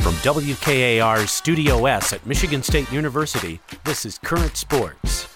From WKAR's Studio S at Michigan State University, this is Current Sports.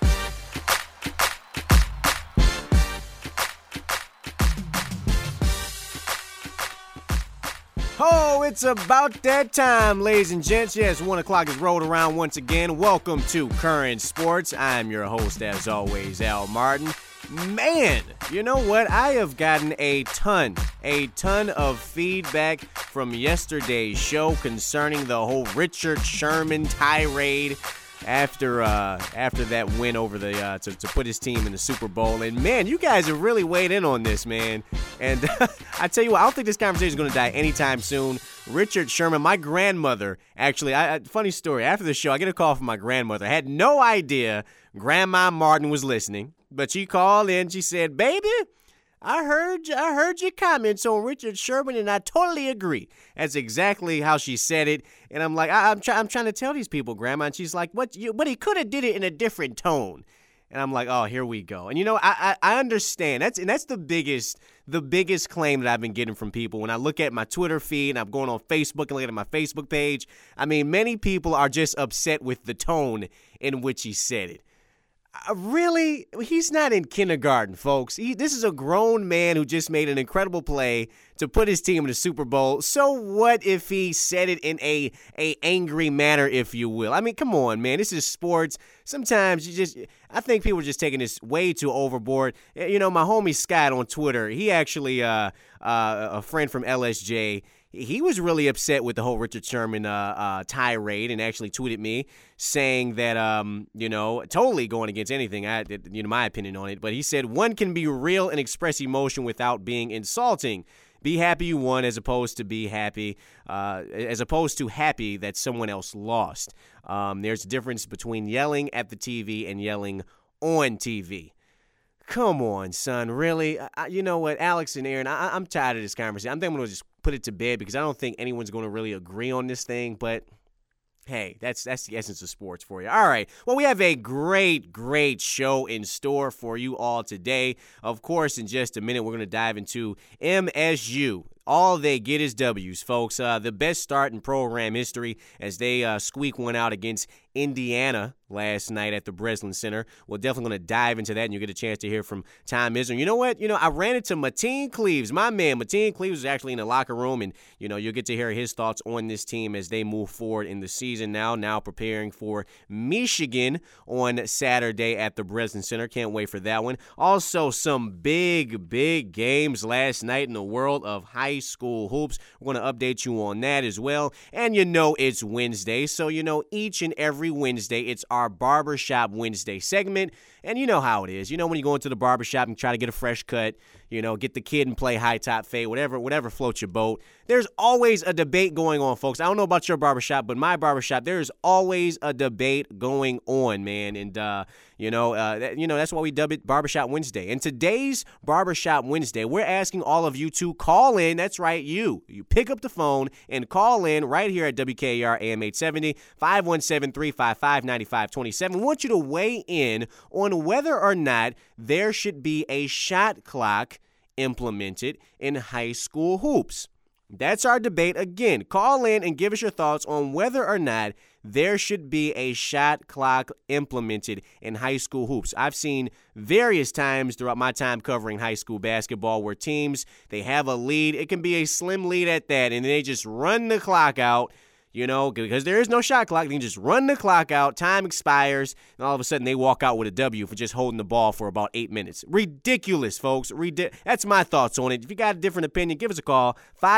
Oh, it's about that time, ladies and gents. Yes, 1 o'clock has rolled around once again. Welcome to Current Sports. I'm your host, as always, Al Martin. Man, you know what? I have gotten a ton of feedback from yesterday's show concerning the whole Richard Sherman tirade after that win over the to put his team in the Super Bowl. And man, you guys have really weighed in on this, man. And I tell you what, I don't think this conversation is going to die anytime soon. Richard Sherman, my grandmother, actually, funny story. After the show, I get a call from my grandmother. I had no idea Grandma Martin was listening, but she called in. She said, "Baby, I heard your comments on Richard Sherman, and I totally agree." That's exactly how she said it. And I'm like, I'm trying to tell these people, Grandma. And she's like, but he could have did it in a different tone. And I'm like, oh, here we go. And you know, I understand. That's the biggest claim that I've been getting from people. When I look at my Twitter feed and I'm going on Facebook and looking at my Facebook page, I mean, many people are just upset with the tone in which he said it. Really? He's not in kindergarten, folks. This is a grown man who just made an incredible play to put his team in the Super Bowl. So what if he said it in a angry manner, if you will? I mean, come on, man. This is sports. Sometimes I think people are just taking this way too overboard. You know, my homie Scott on Twitter, he actually, a friend from LSJ, he was really upset with the whole Richard Sherman tirade and actually tweeted me saying that, totally going against anything, my opinion on it. But he said, one can be real and express emotion without being insulting. Be happy you won as opposed to happy that someone else lost. There's a difference between yelling at the TV and yelling on TV. Come on, son, really? You know what, Alex and Aaron, I'm tired of this conversation. I think I'm going to just put it to bed because I don't think anyone's going to really agree on this thing, but hey, that's the essence of sports for you. All right, well, we have a great show in store for you all today. Of course, in just a minute, we're going to dive into MSU. All they get is W's, folks. The best start in program history as they squeak one out against Indiana last night at the Breslin Center. We're definitely going to dive into that, and you'll get a chance to hear from Tom Izzo. You know what? I ran into Mateen Cleaves. My man, Mateen Cleaves, is actually in the locker room, and, you'll get to hear his thoughts on this team as they move forward in the season now preparing for Michigan on Saturday at the Breslin Center. Can't wait for that one. Also, some big games last night in the world of high school hoops. We're going to update you on that as well. And it's Wednesday, so each and every Wednesday, it's our Barbershop Wednesday segment. And you know how it is. When you go into the barbershop and try to get a fresh cut, get the kid and play high top fade, whatever floats your boat. There's always a debate going on, folks. I don't know about your barbershop, but my barbershop, there is always a debate going on, man. And, that's why we dub it Barbershop Wednesday. And today's Barbershop Wednesday, we're asking all of you to call in. That's right, you pick up the phone and call in right here at WKAR AM 870, 517-355-9527. We want you to weigh in on whether or not there should be a shot clock implemented in high school hoops. That's our debate. Again, call in and give us your thoughts on whether or not there should be a shot clock implemented in high school hoops. I've seen various times throughout my time covering high school basketball where teams, they have a lead. It can be a slim lead at that, and they just run the clock out. Because there is no shot clock. They can just run the clock out, time expires, and all of a sudden they walk out with a W for just holding the ball for about 8 minutes. Ridiculous, folks. That's my thoughts on it. If you got a different opinion, give us a call,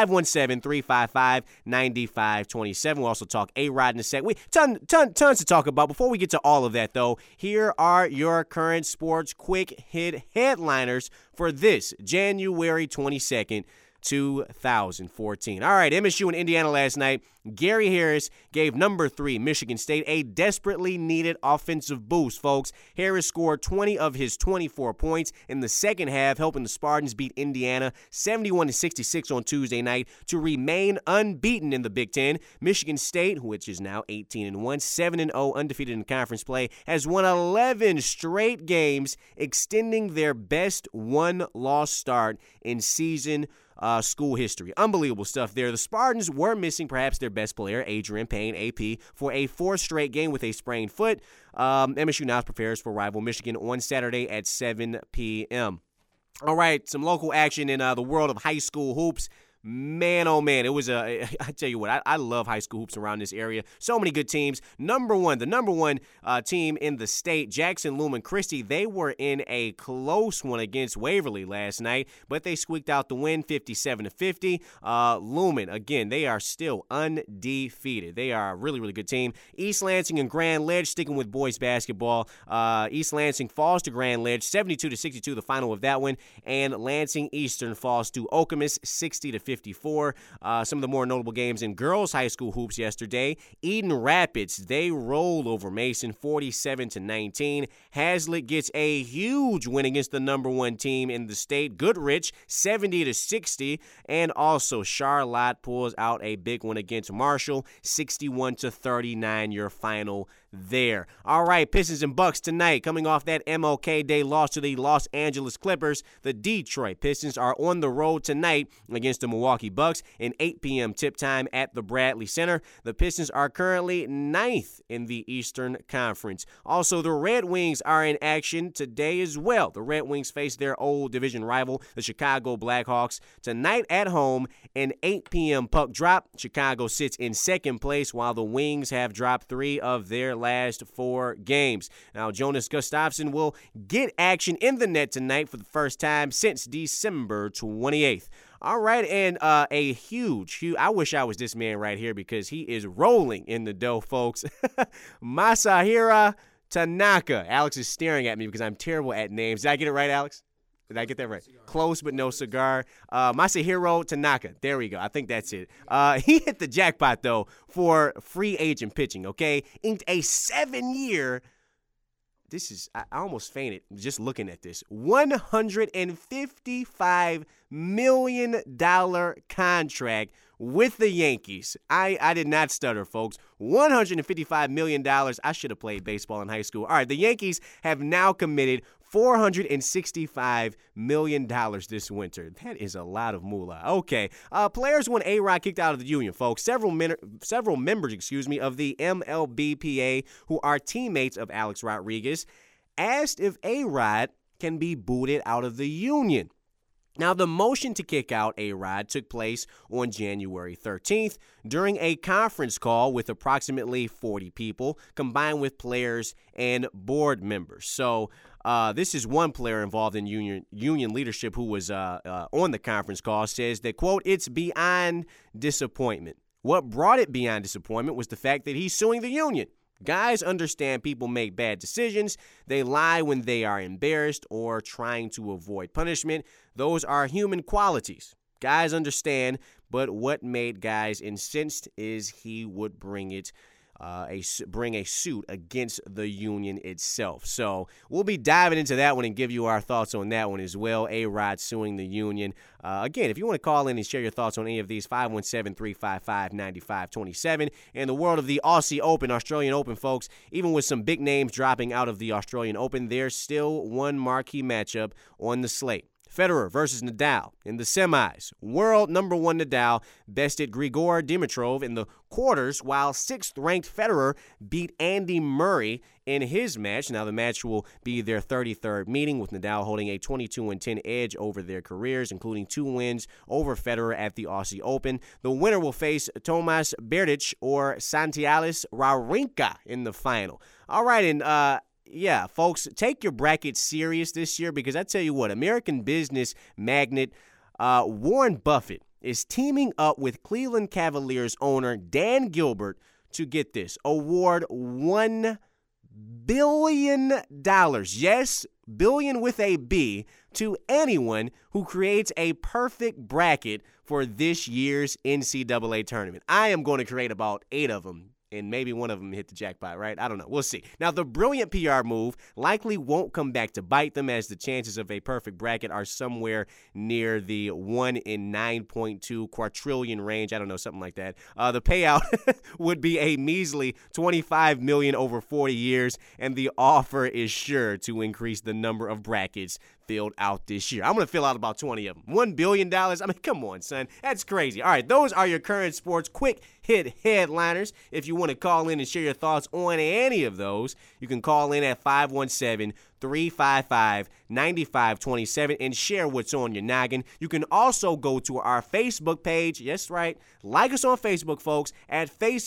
517-355-9527. We'll also talk A-Rod in a sec. Tons to talk about. Before we get to all of that, though, here are your current sports quick hit headliners for this January 22nd, 2014. All right, MSU and Indiana last night. Gary Harris gave number 3 Michigan State a desperately needed offensive boost, folks. Harris scored 20 of his 24 points in the second half, helping the Spartans beat Indiana 71-66 on Tuesday night to remain unbeaten in the Big Ten. Michigan State, which is now 18-1, 7-0 undefeated in conference play, has won 11 straight games, extending their best one-loss start in season school history. Unbelievable stuff there. The Spartans were missing perhaps their best player, Adrian Payne, AP, for a fourth straight game with a sprained foot. MSU now prepares for rival Michigan on Saturday at 7 p.m. All right, some local action in the world of high school hoops. Man, oh man, it was I tell you what, I love high school hoops around this area. So many good teams. The number one team in the state, Jackson Lumen Christi, they were in a close one against Waverly last night, but they squeaked out the win 57-50. Lumen, again, they are still undefeated. They are a really, really good team. East Lansing and Grand Ledge sticking with boys basketball. East Lansing falls to Grand Ledge 72-62, the final of that one, and Lansing Eastern falls to Okemos 60-54. Some of the more notable games in girls high school hoops yesterday. Eden Rapids, they rolled over Mason 47-19. Hazlitt gets a huge win against the number one team in the state, Goodrich 70-60. And also Charlotte pulls out a big one against Marshall 61-39, your final there. All right, Pistons and Bucks tonight. Coming off that MLK Day loss to the Los Angeles Clippers, the Detroit Pistons are on the road tonight against the Milwaukee Bucks in 8 p.m. tip time at the Bradley Center. The Pistons are currently 9th in the Eastern Conference. Also, the Red Wings are in action today as well. The Red Wings face their old division rival, the Chicago Blackhawks, tonight at home, an 8 p.m. puck drop. Chicago sits in second place while the Wings have dropped 3 of their last 4 games. Now, Jonas Gustafsson will get action in the net tonight for the first time since December 28th. All right, and a huge, I wish I was this man right here because he is rolling in the dough, folks. Masahiro Tanaka. Alex is staring at me because I'm terrible at names. Did I get it right, Alex? Did I get that right? Close but no cigar. Masahiro Tanaka. There we go. I think that's it. He hit the jackpot, though, for free agent pitching, okay? Inked a 7-year, I almost fainted just looking at this, $155 million contract with the Yankees. I did not stutter, folks. $155 million. I should have played baseball in high school. All right, the Yankees have now committed $465 million this winter. That is a lot of moolah. Okay. Players want A-Rod kicked out of the union, folks. Several members, of the MLBPA, who are teammates of Alex Rodriguez, asked if A-Rod can be booted out of the union. Now, the motion to kick out A-Rod took place on January 13th during a conference call with approximately 40 people, combined with players and board members. So, this is one player involved in union leadership who was on the conference call, says that, quote, "It's beyond disappointment. What brought it beyond disappointment was the fact that he's suing the union. Guys understand people make bad decisions. They lie when they are embarrassed or trying to avoid punishment. Those are human qualities. Guys understand, but what made guys incensed is he would bring a suit against the union itself." So we'll be diving into that one and give you our thoughts on that one as well. A-Rod suing the union. Again, if you want to call in and share your thoughts on any of these, 517-355-9527. In the world of the Aussie Open, Australian Open, folks, even with some big names dropping out of the Australian Open, there's still one marquee matchup on the slate. Federer versus Nadal in the semis. World number 1 Nadal bested Grigor Dimitrov in the quarters, while 6th-ranked Federer beat Andy Murray in his match. Now, the match will be their 33rd meeting, with Nadal holding a 22-10 edge over their careers, including 2 wins over Federer at the Aussie Open. The winner will face Tomas Berdych or Santialis Wawrinka in the final. All right, and yeah, folks, take your brackets serious this year, because I tell you what, American business magnate Warren Buffett is teaming up with Cleveland Cavaliers owner Dan Gilbert to get this, award $1 billion. Yes, billion with a B, to anyone who creates a perfect bracket for this year's NCAA tournament. I am going to create about 8 of them, and maybe one of them hit the jackpot, right? I don't know. We'll see. Now, the brilliant PR move likely won't come back to bite them, as the chances of a perfect bracket are somewhere near the 1 in 9.2 quadrillion range. I don't know, something like that. The payout would be a measly $25 million over 40 years, and the offer is sure to increase the number of brackets filled out this year. I'm going to fill out about 20 of them. $1 billion? I mean, come on, son. That's crazy. All right, those are your current sports quick hit headliners. If you want to call in and share your thoughts on any of those, you can call in at 517-355-9527 and share what's on your noggin. You can also go to our Facebook page. Yes, right. Like us on Facebook, folks, at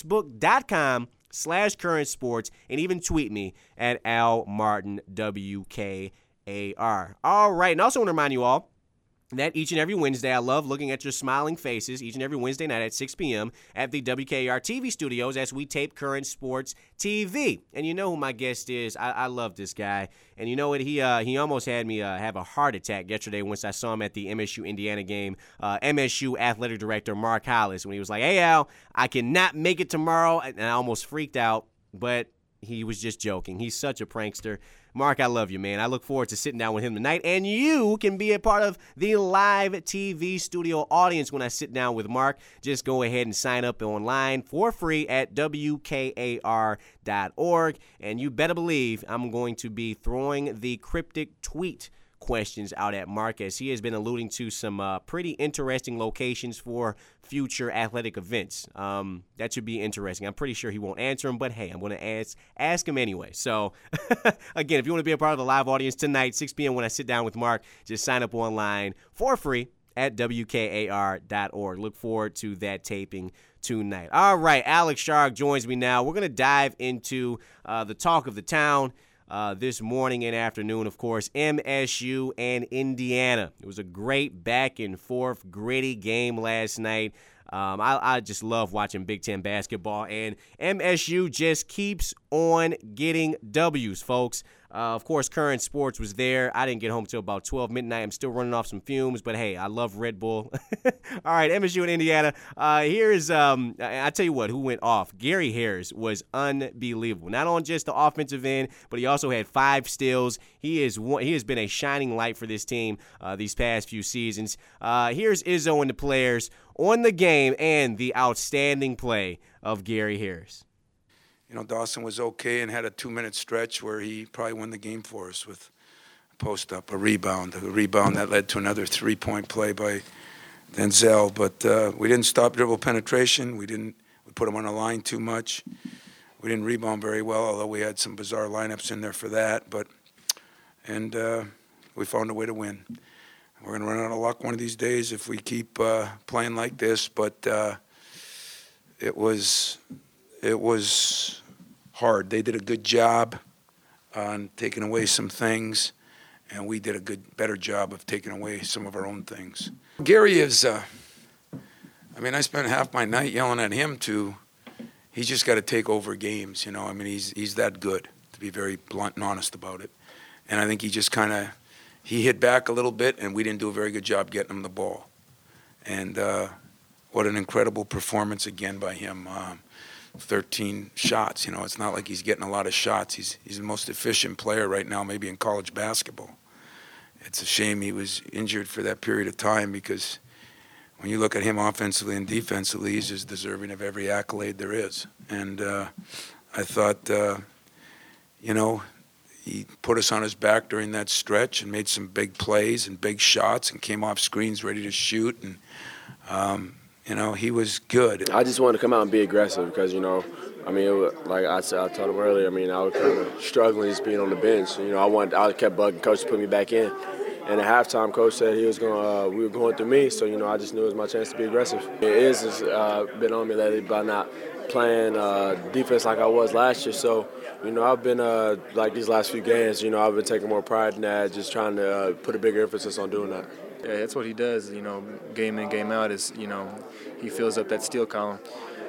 facebook.com/current sports, and even tweet me at AlMartinWKAR. All right, and I also want to remind you all that each and every Wednesday, I love looking at your smiling faces each and every Wednesday night at 6 p.m. at the WKAR TV studios as we tape Current Sports TV. And you know who my guest is. I love this guy. And you know what? He almost had me have a heart attack yesterday once I saw him at the MSU-Indiana game. MSU Athletic Director Mark Hollis, when he was like, "Hey, Al, I cannot make it tomorrow." And I almost freaked out, but he was just joking. He's such a prankster. Mark, I love you, man. I look forward to sitting down with him tonight, and you can be a part of the live TV studio audience when I sit down with Mark. Just go ahead and sign up online for free at WKAR.org, and you better believe I'm going to be throwing the cryptic tweet questions out at Mark, as he has been alluding to some pretty interesting locations for future athletic events. That should be interesting. I'm pretty sure he won't answer them, but hey, I'm going to ask him anyway. So, again, if you want to be a part of the live audience tonight, 6 p.m. when I sit down with Mark, just sign up online for free at WKAR.org. Look forward to that taping tonight. All right, Alex Shark joins me now. We're going to dive into the talk of the town. This morning and afternoon, of course, MSU and Indiana. It was a great back-and-forth, gritty game last night. I just love watching Big Ten basketball, and MSU just keeps on getting W's, folks. Of course, Current Sports was there. I didn't get home till about 12 midnight. I'm still running off some fumes, but hey, I love Red Bull. All right, MSU and Indiana. Here is, I tell you what, who went off. Gary Harris was unbelievable. Not on just the offensive end, but he also had 5 steals. He has been a shining light for this team these past few seasons. Here's Izzo and the players on the game and the outstanding play of Gary Harris. You know, Dawson was okay and had a 2-minute stretch where he probably won the game for us with a post-up, a rebound that led to another 3-point play by Denzel. But we didn't stop dribble penetration. We put him on the line too much. We didn't rebound very well, although we had some bizarre lineups in there for that. And we found a way to win. We're going to run out of luck one of these days if we keep playing like this. But it was hard. They did a good job on taking away some things, and we did a better job of taking away some of our own things. Gary is, I spent half my night yelling at him he's just got to take over games, you know. I mean, he's that good, to be very blunt and honest about it. And I think he just he hit back a little bit, and we didn't do a very good job getting him the ball. And what an incredible performance again by him. 13 shots, you know, it's not like he's getting a lot of shots. He's the most efficient player right now, maybe in college basketball. It's a shame he was injured for that period of time, because when you look at him offensively and defensively, he's just deserving of every accolade there is. And I thought, he put us on his back during that stretch and made some big plays and big shots and came off screens ready to shoot. And he was good. I just wanted to come out and be aggressive because, like I told him earlier, I was kind of struggling just being on the bench. I kept bugging Coach to put me back in. And at halftime, Coach said we were going through me, so, I just knew it was my chance to be aggressive. It's been on me lately by not playing defense like I was last year. So, I've been, these last few games, I've been taking more pride in that, just trying to put a bigger emphasis on doing that. Yeah, that's what he does, game in, game out is, he fills up that steal column.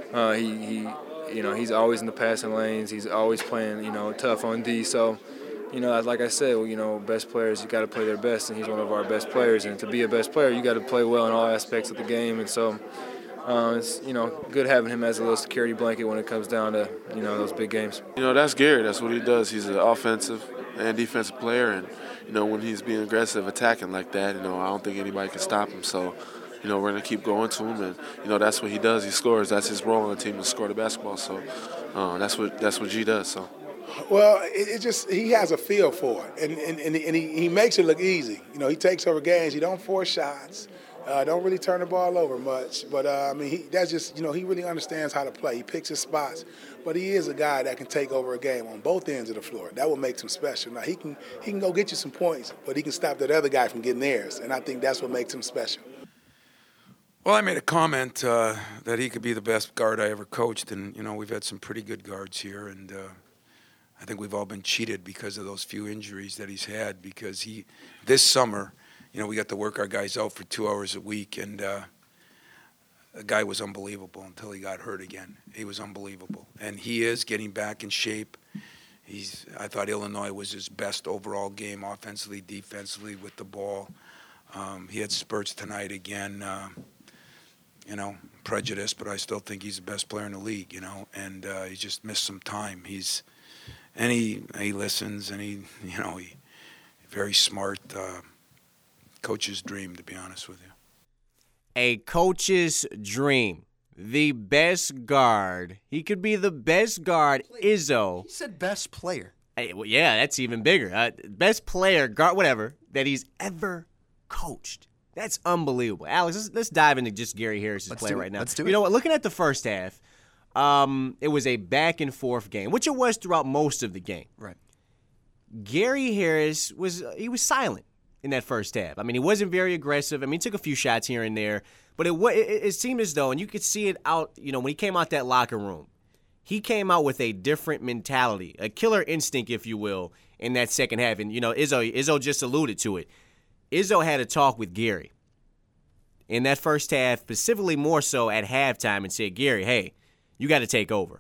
He's always in the passing lanes. He's always playing, tough on D. So, like I said, best players, you got to play their best, and he's one of our best players. And to be a best player, you got to play well in all aspects of the game. And so, it's, good having him as a little security blanket when it comes down to, those big games. That's Gary. That's what he does. He's an offensive and defensive player, and when he's being aggressive, attacking like that, I don't think anybody can stop him. So, we're going to keep going to him, and that's what he does. He scores. That's his role on the team, to score the basketball. So, that's what G does. So, Well, it just he has a feel for it, and he makes it look easy. You know, he takes over games. He don't force shots. Don't really turn the ball over much. But, that's just, he really understands how to play. He picks his spots. But he is a guy that can take over a game on both ends of the floor. That what makes him special. Now, he can go get you some points, but he can stop that other guy from getting theirs. And I think that's what makes him special. Well, I made a comment that he could be the best guard I ever coached. And, we've had some pretty good guards here. And I think we've all been cheated because of those few injuries that he's had. Because this summer, we got to work our guys out for 2 hours a week, and the guy was unbelievable until he got hurt again. He was unbelievable, and he is getting back in shape. I thought Illinois was his best overall game, offensively, defensively, with the ball. He had spurts tonight again. Prejudice, but I still think he's the best player in the league. And he just missed some time. He listens, and he very smart. Coach's dream, to be honest with you. A coach's dream. The best guard. He could be the best guard. Izzo. He said best player. Yeah, that's even bigger. Best player, guard, whatever, that he's ever coached. That's unbelievable. Alex, let's dive into just Gary Harris's play right now. Let's do it. You know what? Looking at the first half, it was a back-and-forth game, which it was throughout most of the game. Right. Gary Harris was silent in that first half. I mean, he wasn't very aggressive. I mean, he took a few shots here and there, but it seemed as though, and you could see it out, when he came out that locker room, he came out with a different mentality, a killer instinct, if you will, in that second half. And, Izzo just alluded to it. Izzo had a talk with Gary in that first half, specifically more so at halftime, and said, Gary, hey, you got to take over.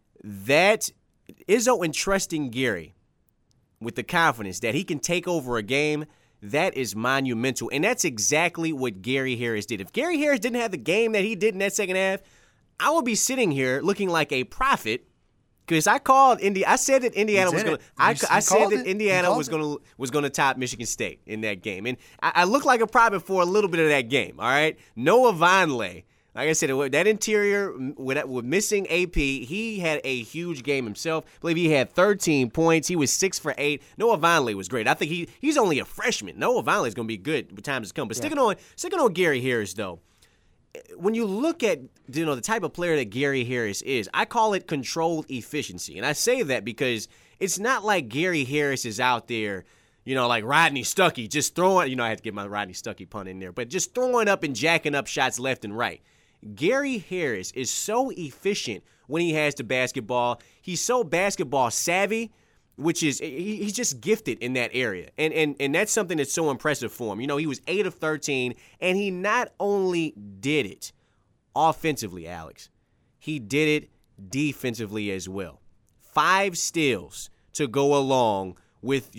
That Izzo entrusting Gary with the confidence that he can take over a game, that is monumental. And that's exactly what Gary Harris did. If Gary Harris didn't have the game that he did in that second half, I would be sitting here looking like a prophet because I said that Indiana was going to. I said that Indiana was going to top Michigan State in that game, and I looked like a prophet for a little bit of that game. All right, Noah Vonleh. Like I said, that interior with missing AP, he had a huge game himself. I believe he had 13 points. He was 6 for 8. Noah Vonleh was great. I think he's only a freshman. Noah Vonleh is going to be good when time has come. But sticking on Gary Harris, though, when you look at the type of player that Gary Harris is, I call it controlled efficiency. And I say that because it's not like Gary Harris is out there, like Rodney Stuckey, just throwing, I had to get my Rodney Stuckey pun in there, but just throwing up and jacking up shots left and right. Gary Harris is so efficient when he has the basketball. He's so basketball savvy, which is he's just gifted in that area. And that's something that's so impressive for him. He was 8 of 13, and he not only did it offensively, Alex, he did it defensively as well. 5 steals to go along with,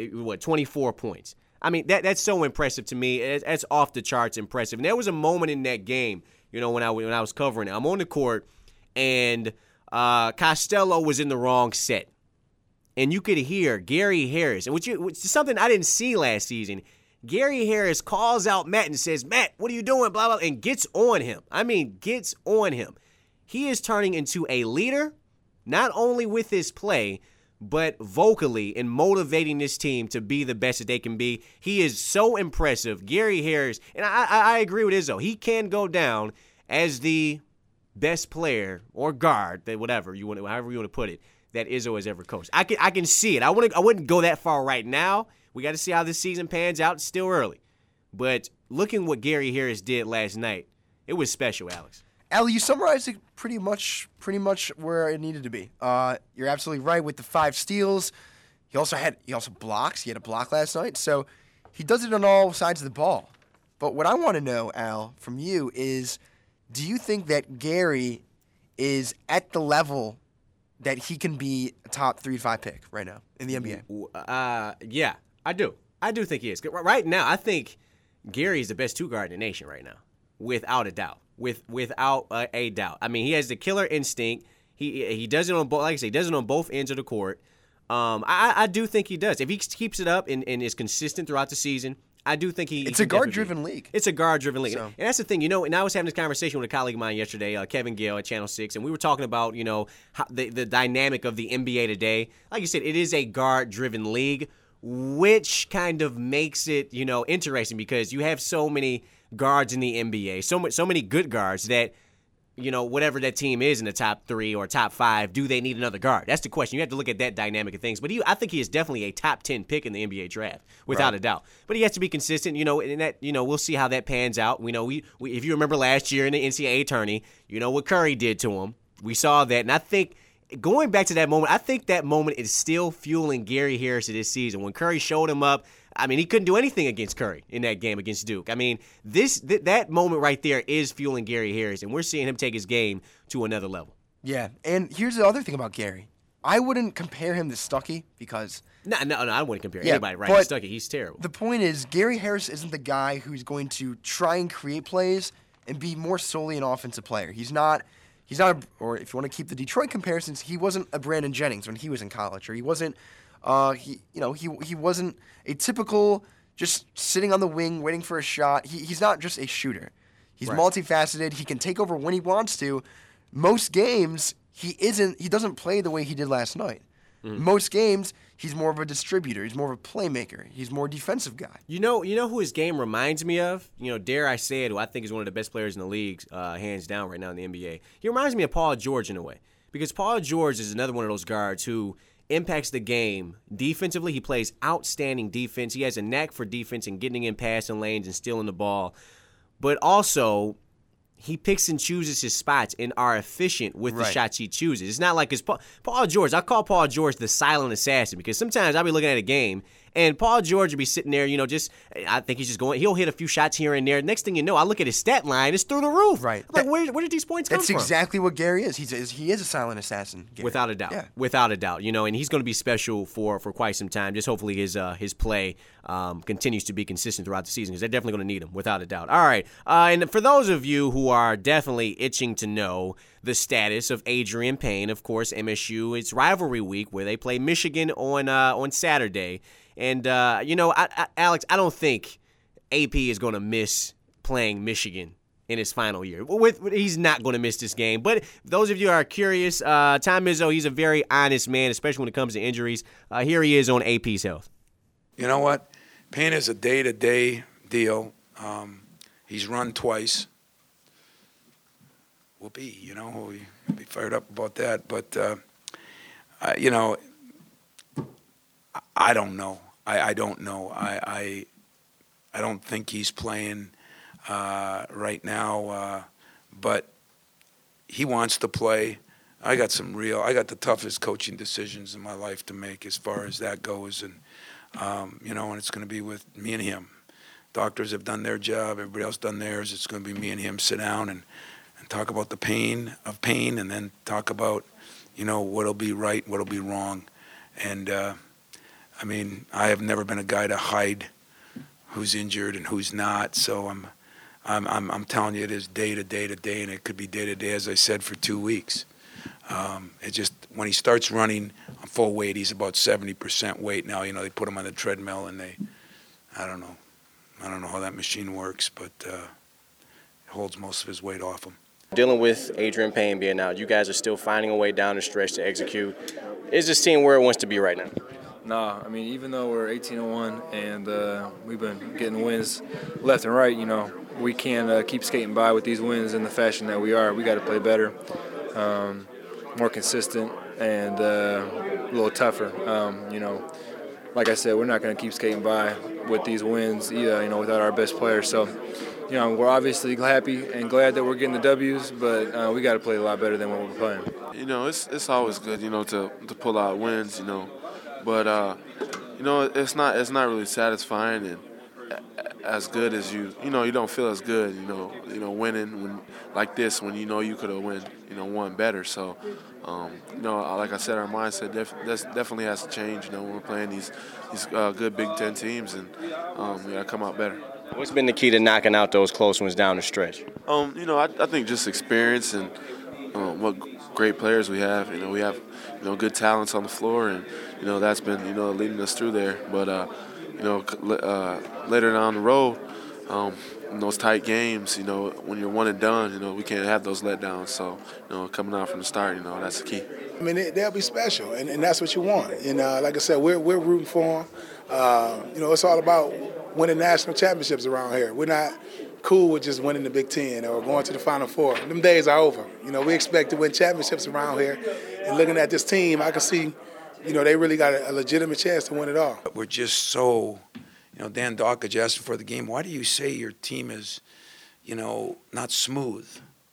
24 points. I mean, that's so impressive to me. That's off the charts impressive. And there was a moment in that game, when I was covering it. I'm on the court, and Costello was in the wrong set. And you could hear Gary Harris, and which is something I didn't see last season. Gary Harris calls out Matt and says, Matt, what are you doing, blah, blah, and gets on him. I mean, gets on him. He is turning into a leader, not only with his play, but vocally and motivating this team to be the best that they can be. He is so impressive. Gary Harris, and I agree with Izzo, he can go down as the best player or guard, however you want to put it, that Izzo has ever coached. I can see it. I wouldn't go that far right now. We got to see how this season pans out. It's still early. But looking what Gary Harris did last night, it was special, Alex. Allie, you summarized it pretty much where it needed to be. You're absolutely right with the 5 steals. He also blocks. He had a block last night. So he does it on all sides of the ball. But what I want to know, Al, from you is, do you think that Gary is at the level that he can be a top 3 to 5 pick right now in the NBA? Yeah, I do. I do think he is. Right now, I think Gary is the best 2 guard in the nation right now, without a doubt. Without a doubt. I mean, he has the killer instinct. He does it on both. Like I say, he does it on both ends of the court. I do think he does. If he keeps it up and is consistent throughout the season, I do think It's a guard-driven league. It's a guard-driven league. So. And that's the thing, and I was having this conversation with a colleague of mine yesterday, Kevin Gill at Channel 6, and we were talking about, how the dynamic of the NBA today. Like you said, it is a guard-driven league, which kind of makes it, interesting because you have so many guards in the NBA, so many good guards that, whatever that team is in the top 3 or top 5, do they need another guard? That's the question. You have to look at that dynamic of things. But I think he is definitely a top 10 pick in the NBA draft, without a doubt. But he has to be consistent, and that, we'll see how that pans out. We if you remember last year in the NCAA tourney, what Curry did to him. We saw that, and I think going back to that moment, I think that moment is still fueling Gary Harris this season. When Curry showed him up, he couldn't do anything against Curry in that game against Duke. That moment right there is fueling Gary Harris, and we're seeing him take his game to another level. Yeah, and here's the other thing about Gary. I wouldn't compare him to Stuckey because... No, I wouldn't compare anybody right to Stuckey. He's terrible. The point is, Gary Harris isn't the guy who's going to try and create plays and be more solely an offensive player. He's not or if you want to keep the Detroit comparisons, he wasn't a Brandon Jennings when he was in college, or he wasn't... he wasn't a typical just sitting on the wing waiting for a shot. He's not just a shooter. He's multifaceted. He can take over when he wants to. Most games he doesn't play the way he did last night. Mm-hmm. Most games he's more of a distributor. He's more of a playmaker. He's more a defensive guy. You know who his game reminds me of? Dare I say it, who I think is one of the best players in the league, hands down right now in the NBA. He reminds me of Paul George in a way, because Paul George is another one of those guards who impacts the game defensively. He plays outstanding defense. He has a knack for defense and getting in passing lanes and stealing the ball. But also, he picks and chooses his spots and are efficient with the shots he chooses. It's not like Paul George. I call Paul George the silent assassin, because sometimes I'll be looking at a game and Paul George will be sitting there, I think he's just going, he'll hit a few shots here and there. Next thing you know, I look at his stat line, it's through the roof. Right. I'm like, where did these points come from? That's exactly what Gary is. He is a silent assassin. Gary. Without a doubt. Yeah. Without a doubt. And he's going to be special for quite some time. Just hopefully his play continues to be consistent throughout the season, because they're definitely going to need him, without a doubt. All right. And for those of you who are definitely itching to know the status of Adrian Payne, of course, MSU, it's rivalry week where they play Michigan on Saturday. And, Alex, I don't think AP is going to miss playing Michigan in his final year. He's not going to miss this game. But those of you who are curious, Tom Izzo, he's a very honest man, especially when it comes to injuries. Here he is on AP's health. You know what? Payne is a day-to-day deal. He's run twice. We'll be fired up about that. But, I don't know. I don't know. I don't think he's playing right now, but he wants to play. I got the toughest coaching decisions in my life to make as far as that goes, and and it's going to be with me and him. Doctors have done their job. Everybody else done theirs. It's going to be me and him sit down and talk about the pain, and then talk about, what'll be right, what'll be wrong, and. I have never been a guy to hide who's injured and who's not. So I'm telling you, it is day to day to day, and it could be day to day, as I said, for 2 weeks. It just when he starts running on full weight, he's about 70% weight now. They put him on the treadmill, and I don't know how that machine works, but it holds most of his weight off him. Dealing with Adrian Payne being out, you guys are still finding a way down the stretch to execute. Is this team where it wants to be right now? Nah, even though we're 18-1 and we've been getting wins left and right, we can't keep skating by with these wins in the fashion that we are. We got to play better, more consistent, and a little tougher. Like I said, we're not going to keep skating by with these wins either, without our best players. So, we're obviously happy and glad that we're getting the W's, but we got to play a lot better than what we're playing. It's always good, to pull out wins, But it's not really satisfying and as good as you don't feel as good winning when like this when you could have won better. So like I said, our mindset definitely has to change. When we're playing these good Big Ten teams, and we got to come out better. What's been the key to knocking out those close ones down the stretch? I think just experience and what great players we have. We have good talents on the floor, and that's been leading us through there. But later down the road, in those tight games, when you're one and done, we can't have those letdowns. So, coming out from the start, that's the key. I mean, they'll be special, and that's what you want. And like I said, we're rooting for them. It's all about winning national championships around here. We're not cool with just winning the Big Ten or going to the Final Four. Them days are over. We expect to win championships around here. And looking at this team, I can see, they really got a legitimate chance to win it all. We're just so, Dan Dawkins asked before the game, why do you say your team is, not smooth?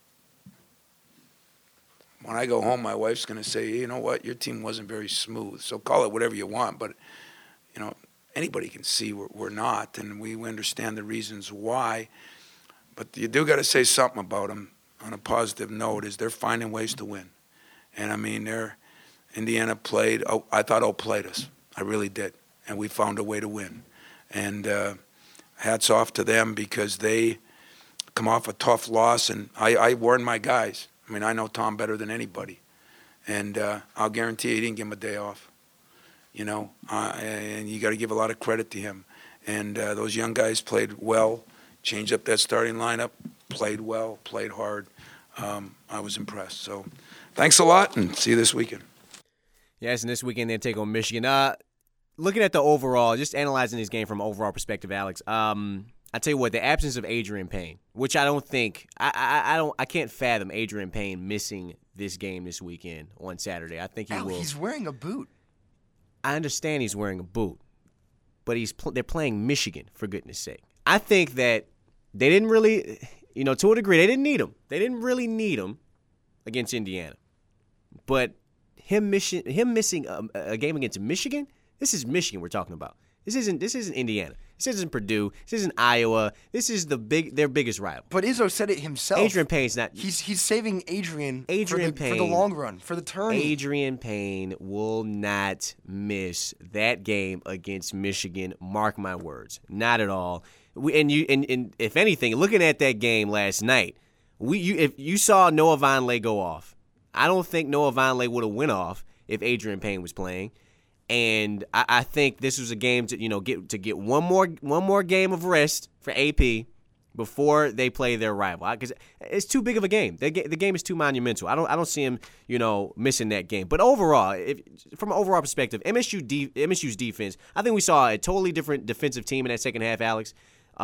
When I go home, my wife's going to say, you know what, your team wasn't very smooth. So call it whatever you want, but, anybody can see we're not, and we understand the reasons why. But you do got to say something about them on a positive note, is they're finding ways to win. And, Indiana played, I thought outplayed us. I really did. And we found a way to win. And hats off to them because they come off a tough loss, and I warned my guys. I know Tom better than anybody. And I'll guarantee you he didn't give him a day off. And you got to give a lot of credit to him. And those young guys played well, changed up that starting lineup, played well, played hard. I was impressed. So thanks a lot, and see you this weekend. Yes, and this weekend they take on Michigan. Looking at the overall, just analyzing this game from an overall perspective, Alex, I tell you what, the absence of Adrian Payne, which I don't think I can't fathom Adrian Payne missing this game this weekend on Saturday. I think he will. He's wearing a boot. I understand he's wearing a boot, but they're playing Michigan, for goodness sake. I think that they didn't really, to a degree, they didn't need him. They didn't really need him against Indiana. But him missing a game against Michigan, this is Michigan we're talking about. This isn't Indiana. This isn't Purdue. This isn't Iowa. This is their biggest rival. But Izzo said it himself. Adrian Payne's not. He's saving Adrian Payne, for the long run, for the tourney. Adrian Payne will not miss that game against Michigan. Mark my words, not at all. And if anything, looking at that game last night, if you saw Noah Vonleh go off, I don't think Noah Vonleh would have went off if Adrian Payne was playing. And I think this was a game to get one more game of rest for AP before they play their rival, because it's too big of a game. The game is too monumental. I don't see him missing that game. But overall, from an overall perspective, MSU's defense, I think we saw a totally different defensive team in that second half, Alex.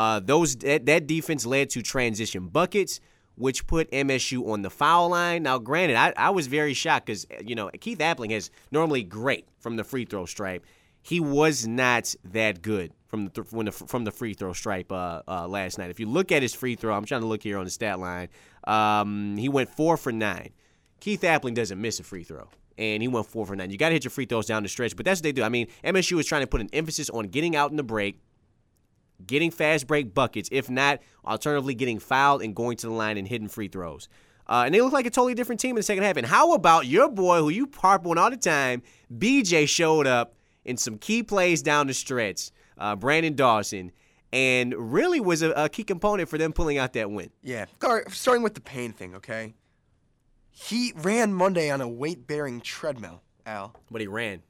That defense led to transition buckets, which put MSU on the foul line. Now, granted, I was very shocked because, Keith Appling is normally great from the free throw stripe. He was not that good from the free throw stripe last night. If you look at his free throw, I'm trying to look here on the stat line, he went 4 for 9. Keith Appling doesn't miss a free throw, and he went 4 for 9. You got to hit your free throws down the stretch, but that's what they do. MSU is trying to put an emphasis on getting out in the break, getting fast break buckets, if not, alternatively getting fouled and going to the line and hitting free throws. And they look like a totally different team in the second half. And how about your boy, who you harp on all the time, BJ, showed up in some key plays down the stretch, Brandon Dawson, and really was a key component for them pulling out that win. Yeah, starting with the Payne thing, okay? He ran Monday on a weight-bearing treadmill, Al. But he ran.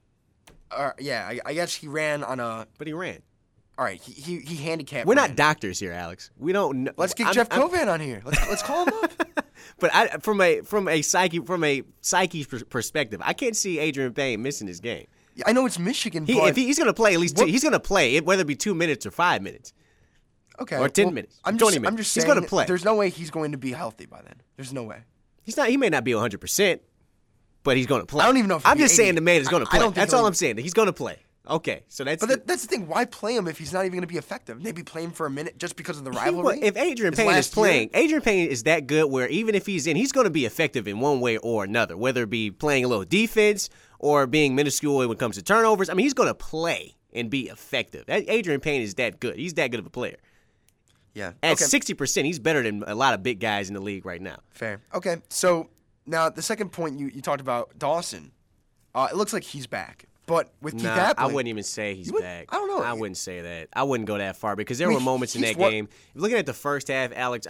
Yeah, I guess he ran on a... But he ran. All right, he handicapped. We're not doctors here, Alex. We don't know. Let's get Jeff Kovan on here. Let's call him up. But from a psyche perspective, I can't see Adrian Payne missing this game. Yeah, I know it's Michigan, but if he's going to play at least he's going to play, whether it be 2 minutes or 5 minutes. Okay. Or 10 minutes. 20 minutes. I'm just saying he's going to play. There's no way he's going to be healthy by then. There's no way. He's not. He may not be 100%, but he's going to play. I don't even know if I'm just saying the man is going to play. That's all I'm saying. He's going to play. Okay, so that's. But that's the thing. Why play him if he's not even going to be effective? Maybe play him for a minute just because of the rivalry. If Adrian Payne is playing, Adrian Payne is that good where even if he's in, he's going to be effective in one way or another. Whether it be playing a little defense or being minuscule when it comes to turnovers. He's going to play and be effective. Adrian Payne is that good. He's that good of a player. Yeah. At 60%, he's better than a lot of big guys in the league right now. Fair. Okay, so now the second point you talked about, Dawson. It looks like he's back. But with Keith Appling, I wouldn't even say he's back. I don't know. I wouldn't say that. I wouldn't go that far because there were moments in that game. Looking at the first half, Alex,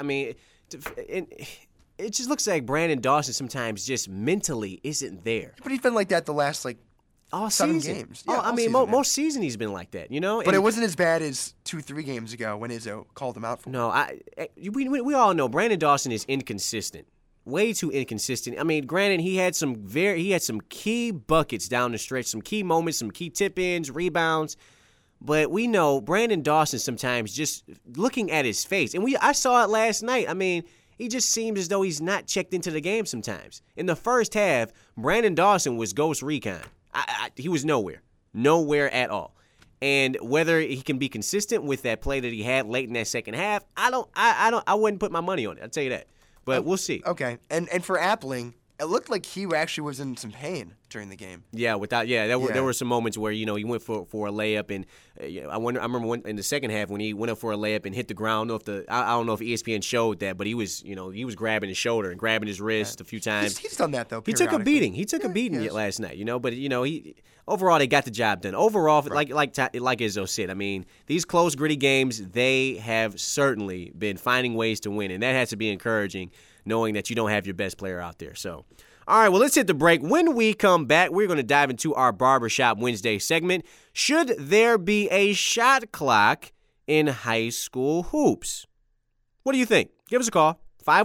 it just looks like Brandon Dawson sometimes just mentally isn't there. But he's been like that the last all 7 season. games. Yeah, I mean, most season he's been like that, you know. But it wasn't as bad as 2-3 games ago when Izzo called him out for. No, we all know Brandon Dawson is inconsistent. Way too inconsistent. I mean, granted, he had some key buckets down the stretch, some key moments, some key tip-ins, rebounds. But we know Brandon Dawson sometimes just looking at his face, and I saw it last night. I mean, he just seems as though he's not checked into the game sometimes. In the first half, Brandon Dawson was ghost recon. He was nowhere at all. And whether he can be consistent with that play that he had late in that second half, I wouldn't put my money on it. I'll tell you that. But we'll see. Okay. And for Appling, it looked like he actually was in some pain during the game. Yeah, there were some moments where, you know, he went for a layup, and I remember in the second half when he went up for a layup and hit the ground. I don't know if ESPN showed that, but he was grabbing his shoulder and grabbing his wrist a few times. He's done that though. He took a beating. Last night, you know. But you know, overall they got the job done. Overall, right. like Izzo said, I mean, these close, gritty games, they have certainly been finding ways to win, and that has to be encouraging, knowing that you don't have your best player out there. So, all right, well, let's hit the break. When we come back, we're going to dive into our Barbershop Wednesday segment. Should there be a shot clock in high school hoops? What do you think? Give us a call,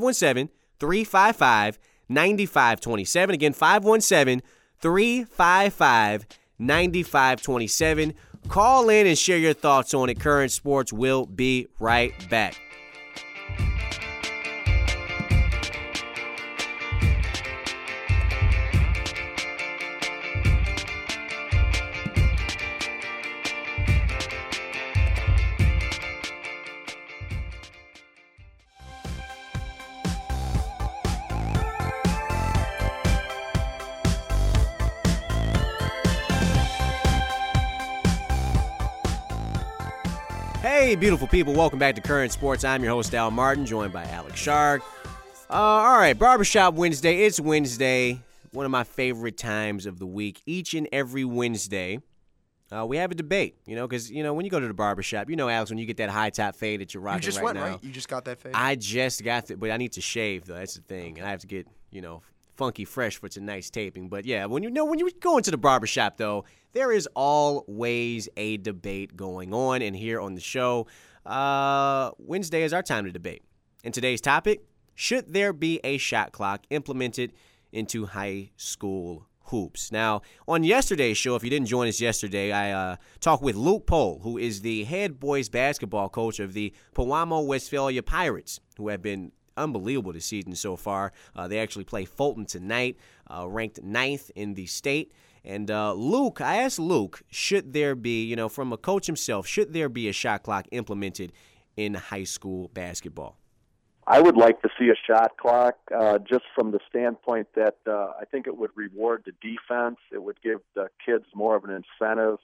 517-355-9527. Again, 517-355-9527. Call in and share your thoughts on it. Current Sports will be right back. Hey, beautiful people. Welcome back to Current Sports. I'm your host, Al Martin, joined by Alex Sharg. All right, Barbershop Wednesday. It's Wednesday, one of my favorite times of the week. Each and every Wednesday, we have a debate, you know, because, you know, when you go to the barbershop, you know, Alex, when you get that high top fade that you're rocking right now. You just went, right? You just got that fade? I just got it, but I need to shave, though. That's the thing. And I have to get, you know, funky fresh for tonight's taping. But, yeah, when you go into the barbershop, though, there is always a debate going on. And here on the show, Wednesday is our time to debate. And today's topic, should there be a shot clock implemented into high school hoops? Now, on yesterday's show, if you didn't join us yesterday, I talked with Luke Pohl, who is the head boys basketball coach of the Pewamo Westphalia Pirates, who have been unbelievable this season so far. They actually play Fulton tonight, ranked 9th in the state. And Luke, I asked Luke, should there be, you know, from a coach himself, should there be a shot clock implemented in high school basketball? I would like to see a shot clock just from the standpoint that I think it would reward the defense. It would give the kids more of an incentive.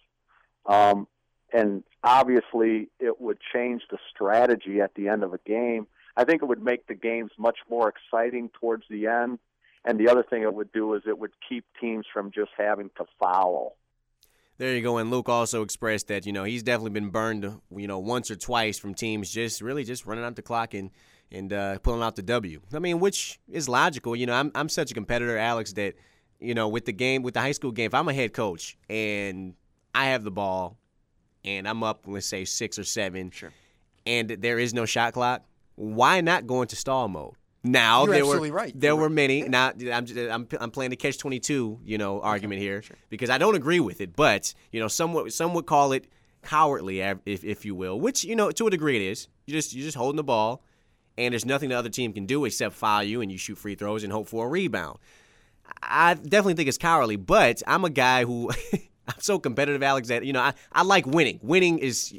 And obviously it would change the strategy at the end of a game. I think it would make the games much more exciting towards the end. And the other thing it would do is it would keep teams from just having to foul. There you go. And Luke also expressed that, you know, he's definitely been burned, you know, once or twice from teams just running out the clock and pulling out the W. I mean, which is logical. You know, I'm such a competitor, Alex, that, you know, with the high school game, if I'm a head coach and I have the ball and I'm up, let's say 6 or 7, sure, and there is no shot clock, why not go into stall mode? Now You're absolutely right. There were many. Now I'm playing the catch-22, you know, argument here because I don't agree with it. But you know, some would call it cowardly, if you will, which, you know, to a degree it is. You're just holding the ball, and there's nothing the other team can do except foul you, and you shoot free throws and hope for a rebound. I definitely think it's cowardly, but I'm a guy who I'm so competitive, Alex, that, you know, I like winning. Winning is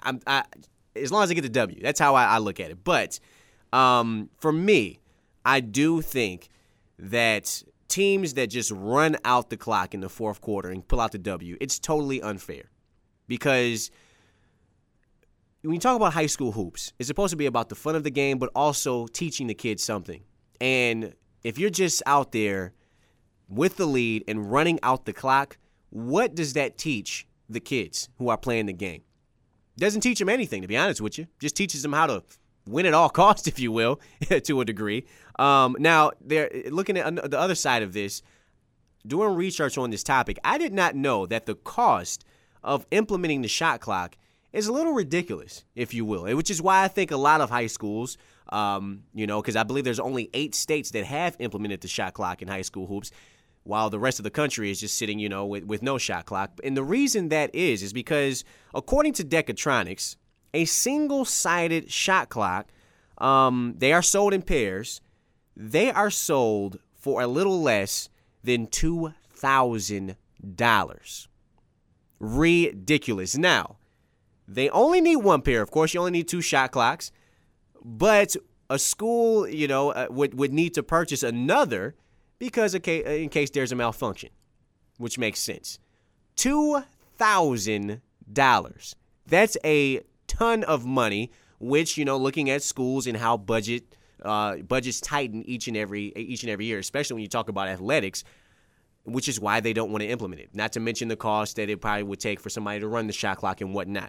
as long as I get the W. That's how I look at it. But for me, I do think that teams that just run out the clock in the fourth quarter and pull out the W, it's totally unfair. Because when you talk about high school hoops, it's supposed to be about the fun of the game, but also teaching the kids something. And if you're just out there with the lead and running out the clock, what does that teach the kids who are playing the game? Doesn't teach them anything, to be honest with you. Just teaches them how to win at all costs, if you will, to a degree. Now, they're looking at the other side of this. doing research on this topic, I did not know that the cost of implementing the shot clock is a little ridiculous, if you will, which is why I think a lot of high schools, because I believe there's only 8 states that have implemented the shot clock in high school hoops, while the rest of the country is just sitting, with no shot clock. And the reason that is because, according to Decatronics, a single-sided shot clock, they are sold in pairs. They are sold for a little less than $2,000. Ridiculous. Now, they only need one pair. Of course, you only need 2 shot clocks. But a school, would need to purchase another because in case there's a malfunction, which makes sense. $2,000. That's a ton of money, which, looking at schools and how budgets tighten each and every year, especially when you talk about athletics, which is why they don't want to implement it. Not to mention the cost that it probably would take for somebody to run the shot clock and whatnot.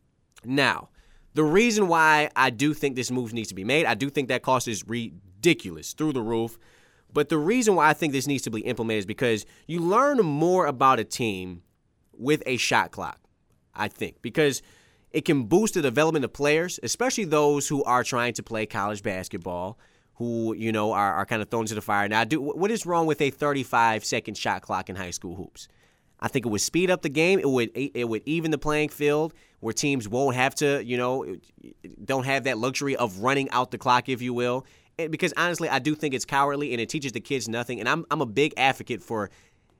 Now, the reason why I do think this move needs to be made, I do think that cost is ridiculous, through the roof. But the reason why I think this needs to be implemented is because you learn more about a team with a shot clock, I think, because it can boost the development of players, especially those who are trying to play college basketball, who, are kind of thrown to the fire. Now, what is wrong with a 35-second shot clock in high school hoops? I think it would speed up the game. It would even the playing field where teams won't have to, don't have that luxury of running out the clock, if you will. And because honestly, I do think it's cowardly and it teaches the kids nothing. And I'm a big advocate for,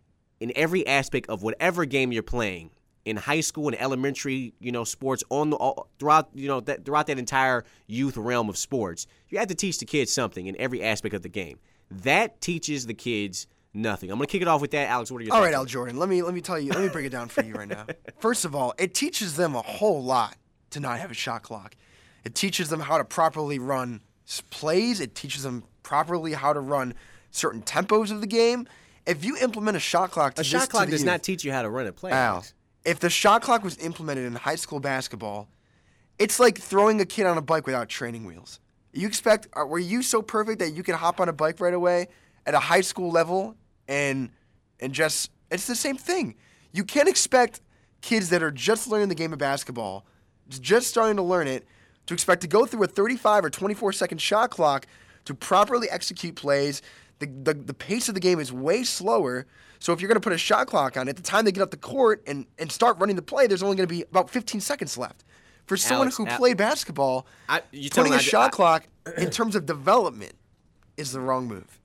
in every aspect of whatever game you're playing, in high school and elementary, sports throughout that entire youth realm of sports, you have to teach the kids something in every aspect of the game. That teaches the kids nothing. I'm going to kick it off with that. Alex, what are your thoughts? All right, Al Jordan, let me tell you, let me break it down for you right now. First of all, it teaches them a whole lot to not have a shot clock. It teaches them how to properly run plays. It teaches them properly how to run certain tempos of the game. If you implement a shot clock a shot clock does not teach you how to run a play. Al, if the shot clock was implemented in high school basketball, it's like throwing a kid on a bike without training wheels. Were you so perfect that you could hop on a bike right away at a high school level and just, it's the same thing. You can't expect kids that are just learning the game of basketball, just starting to learn it, to expect to go through a 35 or 24-second shot clock to properly execute plays. The pace of the game is way slower. So if you're going to put a shot clock on, at the time they get up the court and start running the play, there's only going to be about 15 seconds left. For someone who played basketball, putting a shot clock in terms of development is the wrong move.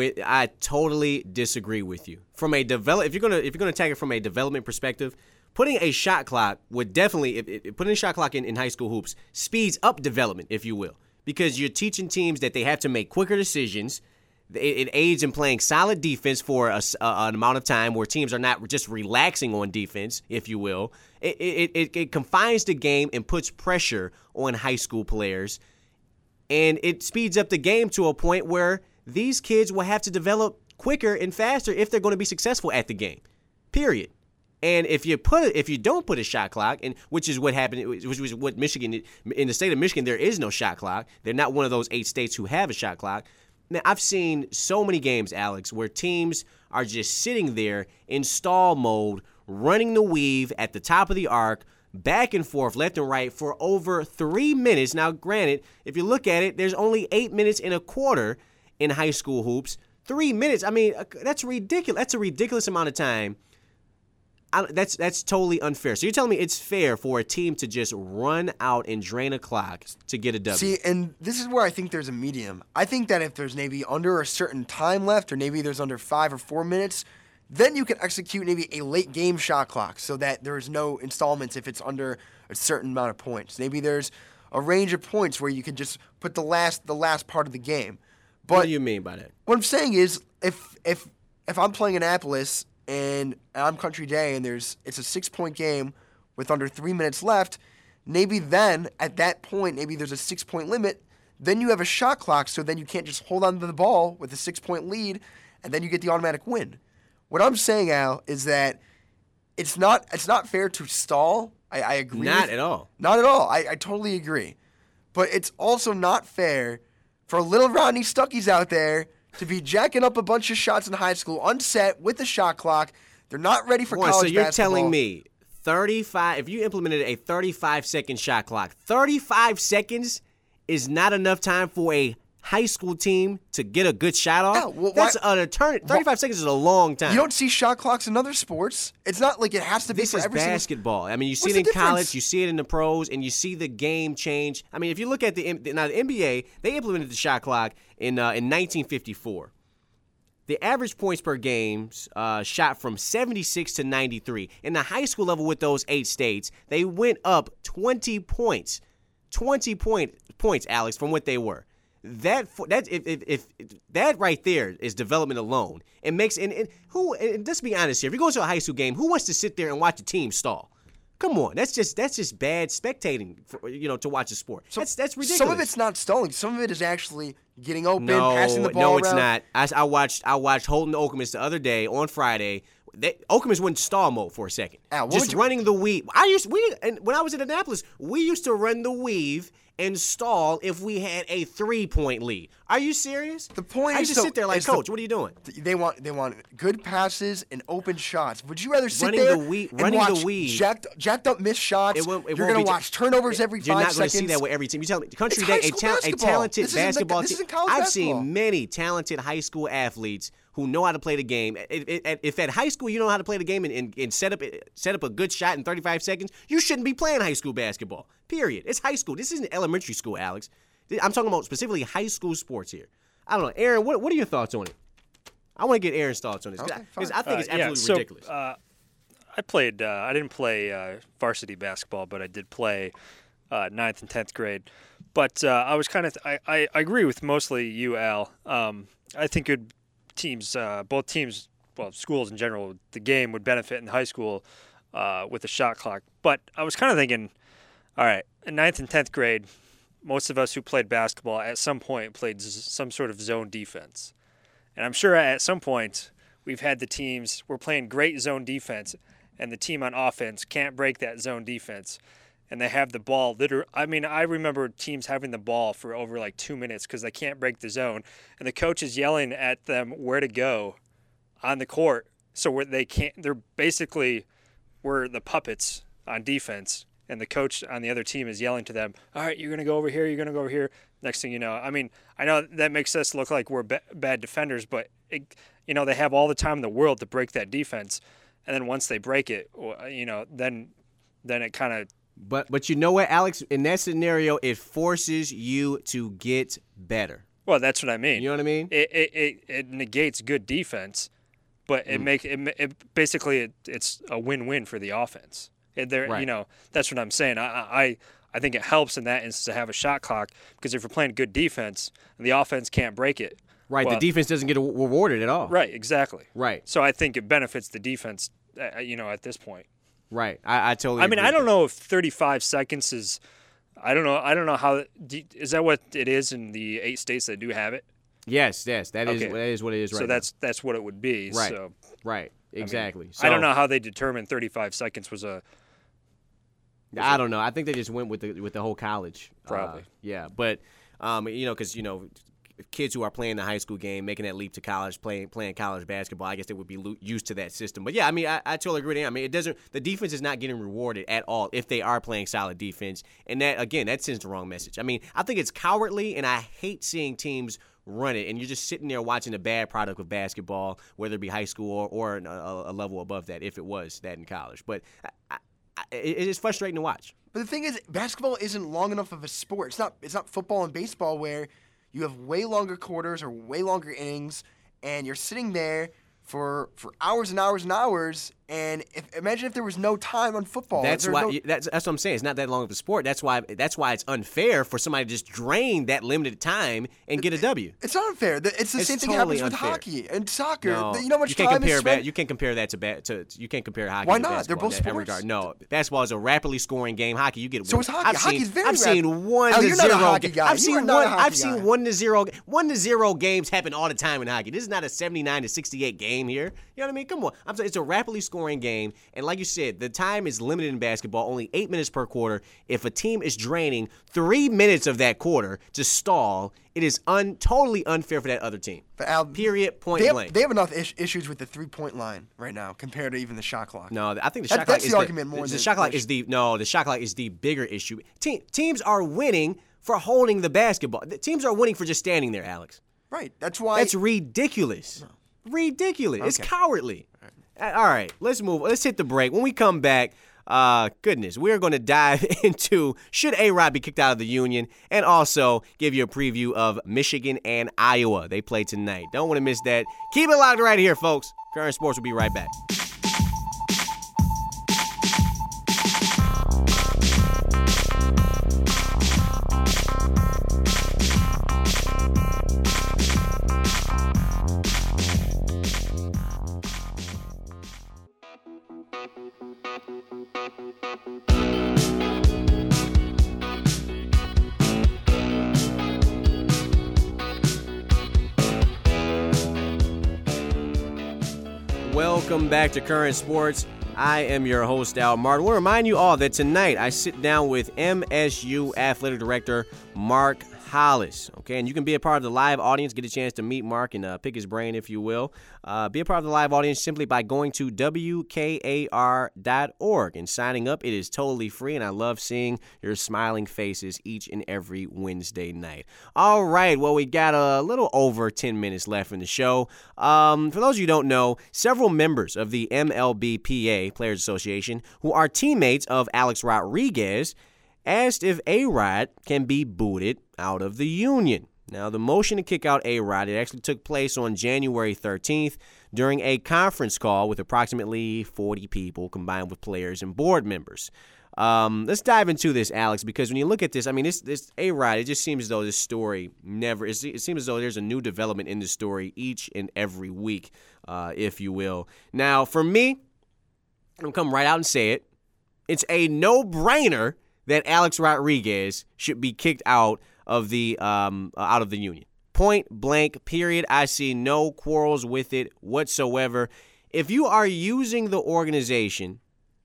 I totally disagree with you. If you're gonna attack it from a development perspective, putting a shot clock would definitely putting a shot clock in high school hoops speeds up development, if you will, because you're teaching teams that they have to make quicker decisions. It aids in playing solid defense for an amount of time where teams are not just relaxing on defense, if you will. It confines the game and puts pressure on high school players, and it speeds up the game to a point where these kids will have to develop quicker and faster if they're going to be successful at the game, period. And if you don't put a shot clock, and which is what happened, which was what Michigan, in the state of Michigan, there is no shot clock. They're not one of those 8 states who have a shot clock. Now, I've seen so many games, Alex, where teams are just sitting there in stall mode, running the weave at the top of the arc, back and forth, left and right, for over 3 minutes. Now, granted, if you look at it, there's only 8 minutes and a quarter in high school hoops. 3 minutes, I mean, that's ridiculous. That's a ridiculous amount of time. That's totally unfair. So you're telling me it's fair for a team to just run out and drain a clock to get a W? See, and this is where I think there's a medium. I think that if there's maybe under a certain time left, or maybe there's under 5 or 4 minutes, then you can execute maybe a late game shot clock so that there's no installments if it's under a certain amount of points. Maybe there's a range of points where you can just put the last part of the game. But what do you mean by that? What I'm saying is, if I'm playing Annapolis and I'm Country Day and it's a 6-point game with under 3 minutes left, maybe then at that point, maybe there's a 6-point limit. Then you have a shot clock, so then you can't just hold on to the ball with a 6-point lead, and then you get the automatic win. What I'm saying, Al, is that it's not fair to stall. I agree. Not at all. Not at all. I totally agree. But it's also not fair for little Rodney Stuckey's out there to be jacking up a bunch of shots in high school, unset with the shot clock. They're not ready for college So you're basketball. telling me 35? If you implemented a 35-second shot clock, 35 seconds is not enough time for a high school team to get a good shot off? Yeah, well, that's an eternity. 35 seconds is a long time. You don't see shot clocks in other sports. It's not like it has to be This for is every basketball. I mean, you see What's it in the college, difference? you see it in the pros, and you see the game change. I mean, if you look at the NBA, they implemented the shot clock in 1954. The average points per game shot from 76 to 93. In the high school level with those 8 states, they went up 20 points. 20 points, Alex, from what they were. That right there is development alone. It makes and let's be honest here. If you go to a high school game, who wants to sit there and watch a team stall? Come on, that's just bad spectating, to watch a sport. That's ridiculous. Some of it's not stalling. Some of it is actually getting open, passing the ball No, around. it's not. I watched Holton Okemos the other day on Friday. Okemos went stall mode for a second, just running the weave. When I was in Annapolis, we used to run the weave and stall if we had a 3-point lead. Are you serious? The point I is just sit there like, Coach, what are you doing? They want good passes and open shots. Would you rather sit Running there running and watch the weave. jacked up missed shots? You're going to watch turnovers every 5 seconds. You're not going to see that with every team. You tell me, Country It's Day, high school a talented basketball This team. isn't college I've basketball. seen many talented high school athletes who know how to play the game. If at high school you know how to play the game and set up a good shot in 35 seconds, you shouldn't be playing high school basketball. Period. It's high school. This isn't elementary school, Alex. I'm talking about specifically high school sports here. I don't know, Aaron. What are your thoughts on it? I want to get Aaron's thoughts on this because I think it's absolutely ridiculous. I played. I didn't play varsity basketball, but I did play 9th and 10th grade. But I was kind of. I agree with mostly you, Al. I think both teams, well, schools in general, the game would benefit in high school with the shot clock. But I was kind of thinking, all right, in 9th and 10th grade, most of us who played basketball at some point played some sort of zone defense. And I'm sure at some point we've had the teams, we're playing great zone defense, and the team on offense can't break that zone defense. And they have the ball. I remember teams having the ball for over like 2 minutes because they can't break the zone. And the coach is yelling at them where to go on the court. So they're basically, we're the puppets on defense. And the coach on the other team is yelling to them, all right, you're going to go over here, you're going to go over here. Next thing you know, I know that makes us look like we're bad defenders, but, they have all the time in the world to break that defense. And then once they break it, then it kind of. But you know what, Alex? In that scenario, it forces you to get better. Well, that's what I mean. You know what I mean? It negates good defense, but it basically it's a win-win for the offense. Right. That's what I'm saying. I think it helps in that instance to have a shot clock because if you're playing good defense and the offense can't break it. Right, the defense doesn't get rewarded at all. Right, exactly. Right. So I think it benefits the defense, at this point. Right, I totally agree. I don't know if 35 seconds is – I don't know how – is that what it is in the 8 states that do have it? Yes, that is what it is right now. So that's what it would be. Right, so, right, exactly. I don't know how they determined 35 seconds was a – I don't know. I think they just went with the whole college. Probably. Yeah, but because kids who are playing the high school game, making that leap to college, playing college basketball, I guess they would be used to that system. But yeah, I totally agree with you. The defense is not getting rewarded at all if they are playing solid defense, and that sends the wrong message. I think it's cowardly, and I hate seeing teams run it, and you're just sitting there watching a bad product of basketball, whether it be high school or a level above that, if it was that in college. But it is frustrating to watch. But the thing is, basketball isn't long enough of a sport. It's not football and baseball where you have way longer quarters or way longer innings, and you're sitting there for hours and hours and hours. And imagine if there was no time on football. That's what I'm saying. It's not that long of a sport. That's why it's unfair for somebody to just drain that limited time and get a W. It's not unfair. It's the same thing happens with hockey and soccer. No, you know how much time is spent? You can't compare that you can't compare hockey. Why to not? basketball They're both in that sports. regard. No, basketball is a rapidly scoring game. Hockey, you get. So is hockey. Hockey's very I've seen 1-0. Oh, you're not a hockey guy. I've seen 1-0 games happen all the time in hockey. This is not a 79-68 game here. You know what I mean? Come on. I'm saying it's a rapidly scoring high-scoring game. And like you said, the time is limited in basketball, only 8 minutes per quarter. If a team is draining 3 minutes of that quarter to stall, it is totally unfair for that other team. But Al, period, point blank. They have enough issues with the three-point line right now compared to even the shot clock. No, I think the shot clock is the shot clock is the shot clock is the bigger issue. Teams are winning for holding the basketball. Teams are winning for just standing there, Alex. Right. That's why. That's ridiculous. No. Ridiculous. Okay. It's cowardly. All right, let's move. Let's hit the break. When we come back, goodness, we're going to dive into should A-Rod be kicked out of the Union, and also give you a preview of Michigan and Iowa. They play tonight. Don't want to miss that. Keep it locked right here, folks. Current Sports will be right back. Welcome back to Current Sports. I am your host, Al Martin. I want to remind you all that tonight I sit down with MSU Athletic Director Mark Hollis. Okay, and you can be a part of the live audience, get a chance to meet Mark and pick his brain, if you will. Be a part of the live audience simply by going to WKAR.org and signing up. It is totally free, and I love seeing your smiling faces each and every Wednesday night. All right, well, we got a little over 10 minutes left in the show. For those of you who don't know, several members of the MLBPA Players Association, who are teammates of Alex Rodriguez, asked if A-Rod can be booted out of the Union. Now, the motion to kick out A-Rod, it actually took place on January 13th during a conference call with approximately 40 people combined with players and board members. Let's dive into this, Alex, because when you look at this, I mean, this A-Rod, it just seems as though this story it seems as though there's a new development in the story each and every week, if you will. Now, for me, I'm going to come right out and say it. It's a no-brainer that Alex Rodriguez should be kicked out of the Union. Point blank, period. I see no quarrels with it whatsoever. If you are using the organization,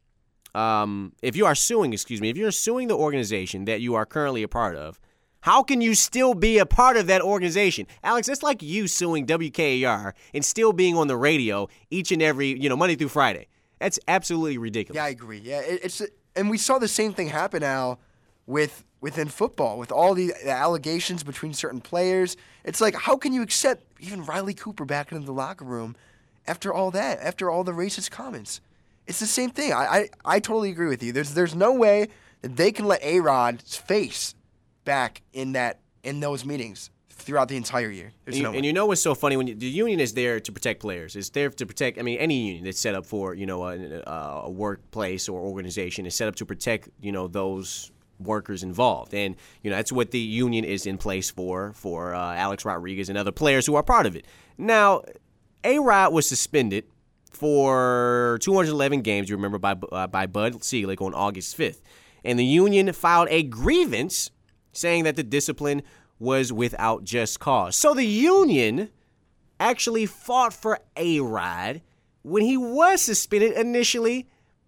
if you're suing the organization that you are currently a part of, how can you still be a part of that organization? Alex, it's like you suing WKAR and still being on the radio each and every, Monday through Friday. That's absolutely ridiculous. Yeah, I agree. Yeah, and we saw the same thing happen, Al, within football, with all the allegations between certain players. It's like, how can you accept even Riley Cooper back into the locker room after all that, after all the racist comments? It's the same thing. I totally agree with you. There's no way that they can let A-Rod's face back in those meetings throughout the entire year. And you know what's so funny? The union is there to protect players. It's there to protect, any union that's set up for, a workplace or organization is set up to protect, those workers involved. And, that's what the union is in place for Alex Rodriguez and other players who are part of it. Now, A-Rod was suspended for 211 games, you remember, by Bud Selig on August 5th. And the union filed a grievance saying that the discipline was without just cause. So the union actually fought for A-Rod when he was suspended initially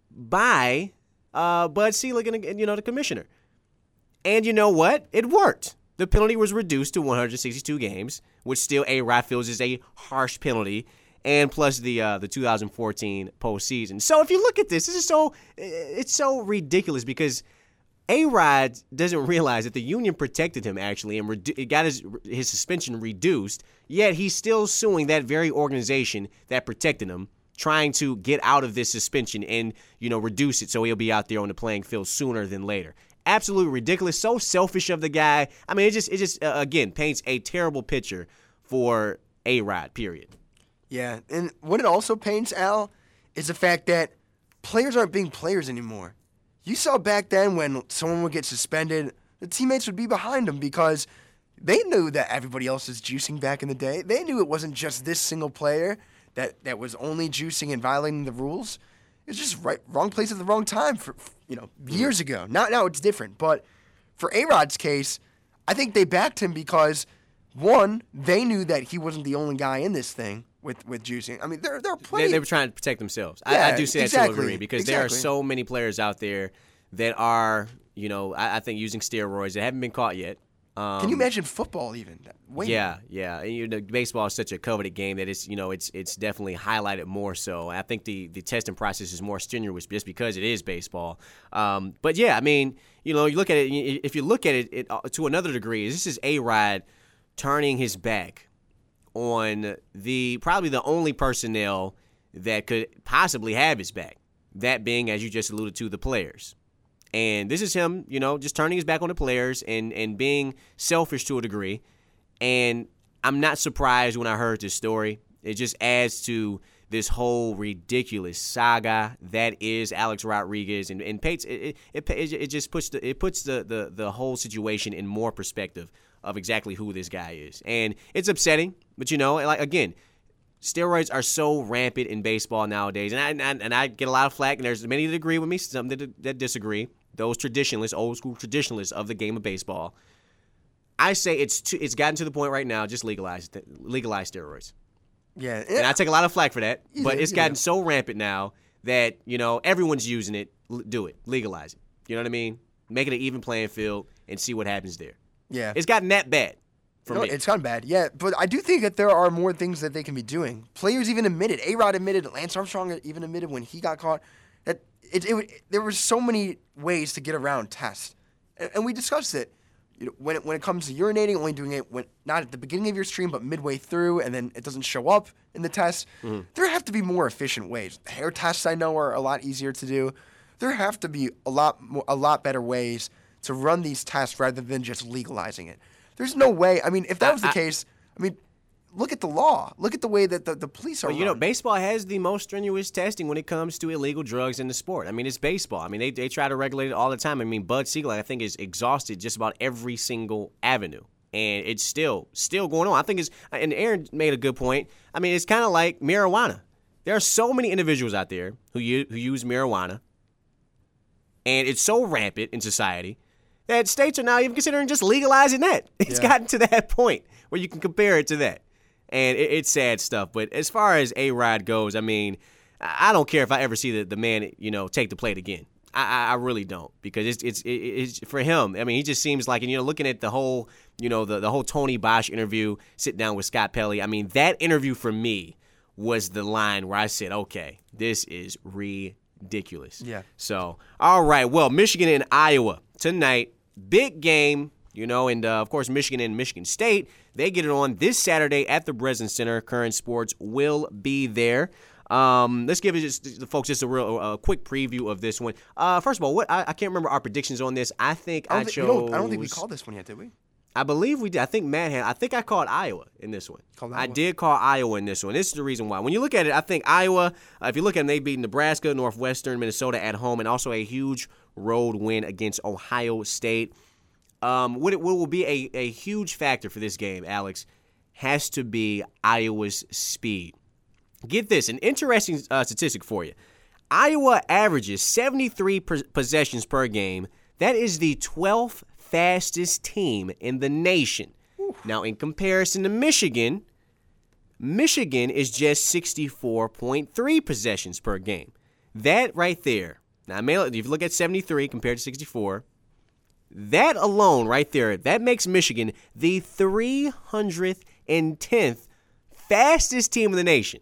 by Bud Selig and the commissioner. And you know what? It worked. The penalty was reduced to 162 games, which still A-Rod feels is a harsh penalty, and plus the 2014 postseason. So if you look at this, it's so ridiculous because A-Rod doesn't realize that the union protected him, actually, and it got his suspension reduced, yet he's still suing that very organization that protected him, trying to get out of this suspension and, reduce it so he'll be out there on the playing field sooner than later. Absolutely ridiculous. So selfish of the guy. I mean, it just again, paints a terrible picture for A-Rod, period. Yeah, and what it also paints, Al, is the fact that players aren't being players anymore. You saw back then when someone would get suspended, the teammates would be behind them because they knew that everybody else was juicing back in the day. They knew it wasn't just this single player that was only juicing and violating the rules. It's just wrong place at the wrong time for years ago. Now it's different. But for A-Rod's case, I think they backed him because, one, they knew that he wasn't the only guy in this thing. with juicing. I mean, there are plenty. They were trying to protect themselves. Yeah, I do see that to a degree because there are exactly. so many players out there that are, I think using steroids that haven't been caught yet. Can you imagine football even? Yeah. And, baseball is such a coveted game that it's definitely highlighted more so. I think the testing process is more strenuous just because it is baseball. But yeah, I mean, you look at it. If you look at it to another degree, this is A-Rod turning his back on probably the only personnel that could possibly have his back. That being, as you just alluded to, the players. And this is him, just turning his back on the players and being selfish to a degree. And I'm not surprised when I heard this story. It just adds to this whole ridiculous saga that is Alex Rodriguez and paints it just puts the whole situation in more perspective of exactly who this guy is. And it's upsetting, but again, steroids are so rampant in baseball nowadays, and I get a lot of flack, and there's many that agree with me, some that disagree. Those traditionalists, old school traditionalists of the game of baseball, I say it's gotten to the point right now. Just legalize steroids. Yeah, and I take a lot of flack for that, but it's gotten so rampant now that everyone's using it. Do it, legalize it. You know what I mean? Make it an even playing field and see what happens there. Yeah, it's gotten that bad. Me. It's gotten bad, yeah. But I do think that there are more things that they can be doing. Players even admitted. A-Rod admitted. Lance Armstrong even admitted when he got caught that there were so many ways to get around tests, and we discussed it. When it comes to urinating, only doing it not at the beginning of your stream, but midway through, and then it doesn't show up in the test. Mm-hmm. There have to be more efficient ways. Hair tests, I know, are a lot easier to do. There have to be a lot better ways to run these tests rather than just legalizing it. There's no way. I mean, if that was the case, look at the law. Look at the way that the police are run. Baseball has the most strenuous testing when it comes to illegal drugs in the sport. I mean, it's baseball. I mean, they try to regulate it all the time. I mean, Bud Siegel, I think, is exhausted just about every single avenue. And it's still going on. I think and Aaron made a good point. I mean, it's kind of like marijuana. There are so many individuals out there who use marijuana, and it's so rampant in society that states are now even considering just legalizing that. It's gotten to that point where you can compare it to that. And it's sad stuff. But as far as A-Rod goes, I mean, I don't care if I ever see the man, take the plate again. I really don't, because it's for him. I mean, he just seems like, and looking at the whole, the whole Tony Bosch interview, sitting down with Scott Pelley. I mean, that interview for me was the line where I said, okay, this is ridiculous. Yeah. So, all right. Well, Michigan and Iowa tonight, big game. And of course, Michigan and Michigan State, they get it on this Saturday at the Breslin Center. Current Sports will be there. Let's give the folks just a quick preview of this one. First of all, I can't remember our predictions on this. I don't think we called this one yet, did we? I believe we did. I think Matt had. I think I called Iowa in this one. I did call Iowa in this one. This is the reason why. When you look at it, I think Iowa, if you look at them, they beat Nebraska, Northwestern, Minnesota at home, and also a huge road win against Ohio State. What will be a huge factor for this game, Alex, has to be Iowa's speed. Get this, an interesting statistic for you. Iowa averages 73 possessions per game. That is the 12th fastest team in the nation. Ooh. Now, in comparison to Michigan is just 64.3 possessions per game. That right there. Now, if you look at 73 compared to 64, that alone right there, that makes Michigan the 310th fastest team in the nation.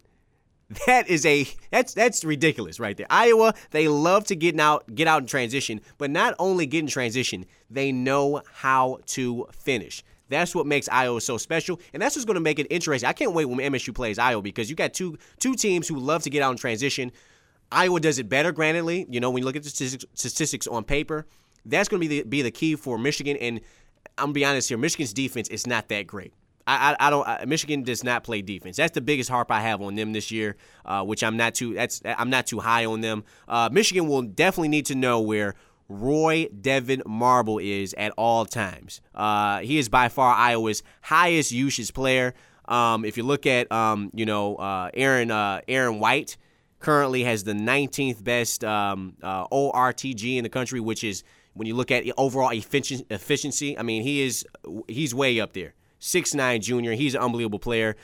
That's ridiculous right there. Iowa, they love to get out in transition, but not only get in transition, they know how to finish. That's what makes Iowa so special, and that's what's going to make it interesting. I can't wait when MSU plays Iowa, because you got two teams who love to get out in transition. Iowa does it better, grantedly. When you look at the statistics on paper, that's going to be the key for Michigan. And I'm going to be honest here, Michigan's defense is not that great. Michigan does not play defense. That's the biggest harp I have on them this year, which I'm not too high on them. Michigan will definitely need to know where Roy Devin Marble is at all times. He is by far Iowa's highest usage player. If you look at Aaron White, currently has the 19th best ORTG in the country, which is, when you look at overall efficiency, I mean, he's way up there. 6'9" junior. He's an unbelievable player.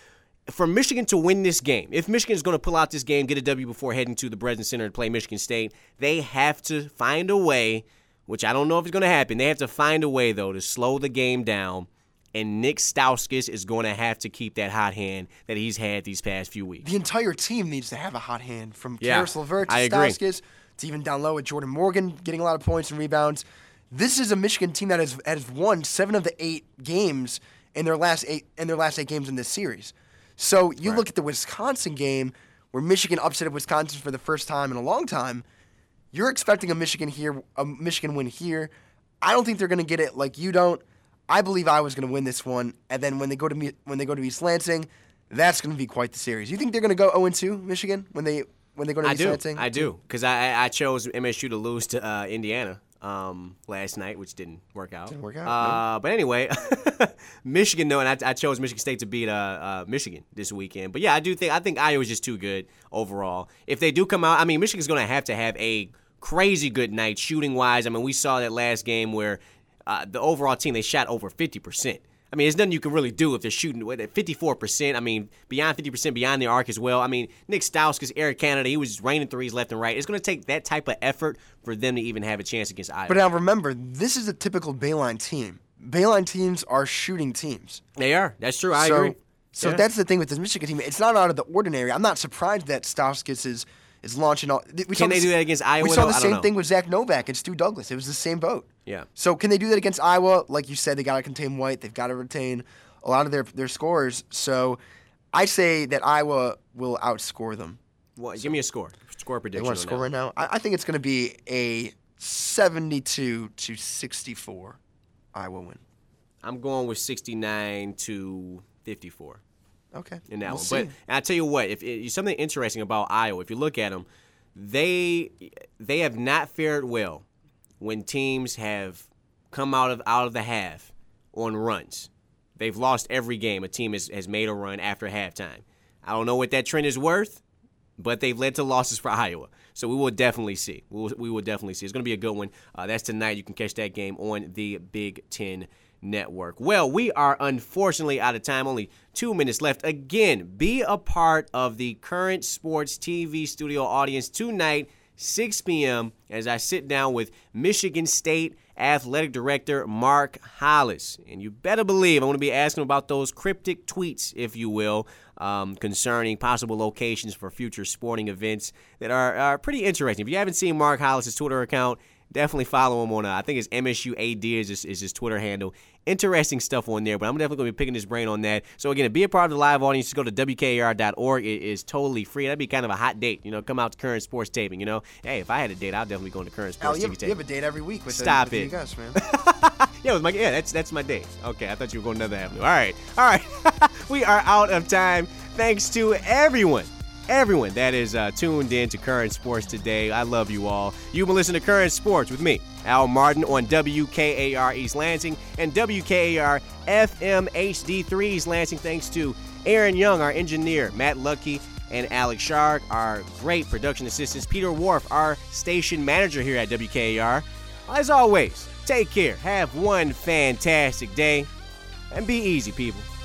for Michigan to win this game, if Michigan is going to pull out this game, get a W before heading to the Breslin Center to play Michigan State, they have to find a way, which I don't know if it's going to happen. They have to find a way, though, to slow the game down, and Nick Stauskas is going to have to keep that hot hand that he's had these past few weeks. The entire team needs to have a hot hand, from Karis LeVert to Stauskas to even down low with Jordan Morgan getting a lot of points and rebounds. This is a Michigan team that has won 7 of the 8 games in their last 8 games in this series. So you look at the Wisconsin game where Michigan upset Wisconsin for the first time in a long time. You're expecting a Michigan win here. I don't think they're going to get it like you don't. I believe Iowa's going to win this one, and then when they go to East Lansing, that's going to be quite the series. You think they're going to go 0-2, Michigan, when they go to East Lansing? I do, because I chose MSU to lose to Indiana last night, which didn't work out. No. But anyway, Michigan, no, and I chose Michigan State to beat Michigan this weekend. But yeah, I think Iowa's just too good overall. If they do come out, I mean, Michigan's going to have a crazy good night shooting wise. I mean, we saw that last game where the overall team, they shot over 50%. I mean, there's nothing you can really do if they're shooting at 54%. I mean, beyond 50%, beyond the arc as well. I mean, Nick Stauskas, Eric Canada, he was raining threes left and right. It's going to take that type of effort for them to even have a chance against Iowa. But now remember, this is a typical Bayline team. Bayline teams are shooting teams. They are. That's true. I agree. So that's the thing with this Michigan team. It's not out of the ordinary. I'm not surprised that Stauskas is launching all. Can they do that against Iowa? We saw the same thing with Zach Novak and Stu Douglas. It was the same boat. Yeah. So can they do that against Iowa? Like you said, they got to contain White. They've got to retain a lot of their scorers. So I say that Iowa will outscore them. Well, give me a score. Score prediction. You want a score right now? I think it's going to be a 72-64 Iowa win. I'm going with 69-54. Okay. In that one. But I tell you what, if something interesting about Iowa, if you look at them, they have not fared well when teams have come out of the half on runs. They've lost every game a team has made a run after halftime. I don't know what that trend is worth, but they've led to losses for Iowa. So we will definitely see. We will definitely see. It's going to be a good one. That's tonight. You can catch that game on the Big Ten Network. Well, we are unfortunately out of time. Only 2 minutes left. Again, be a part of the Current Sports TV studio audience tonight, 6 p.m., as I sit down with Michigan State Athletic Director Mark Hollis. And you better believe I'm going to be asking about those cryptic tweets, if you will, concerning possible locations for future sporting events that are pretty interesting. If you haven't seen Mark Hollis' Twitter account, definitely follow him on, I think it's MSUAD is his Twitter handle. Interesting stuff on there, but I'm definitely going to be picking his brain on that. So, again, to be a part of the live audience, just go to WKAR.org. It is totally free. That'd be kind of a hot date, come out to Current Sports Taping, Hey, if I had a date, I'd definitely go to Current Sports TV Taping. You have a date every week with Stop with it. you guys, man. That's my date. Okay, I thought you were going another avenue. All right. We are out of time. Thanks to everyone that is tuned in to Current Sports today. I love you all. You've been listening to Current Sports with me, Al Martin, on WKAR East Lansing and WKAR FM HD3 East Lansing. Thanks to Aaron Young, our engineer, Matt Lucky, and Alex Shark, our great production assistants, Peter Worf, our station manager here at WKAR. As always, take care. Have one fantastic day, and be easy, people.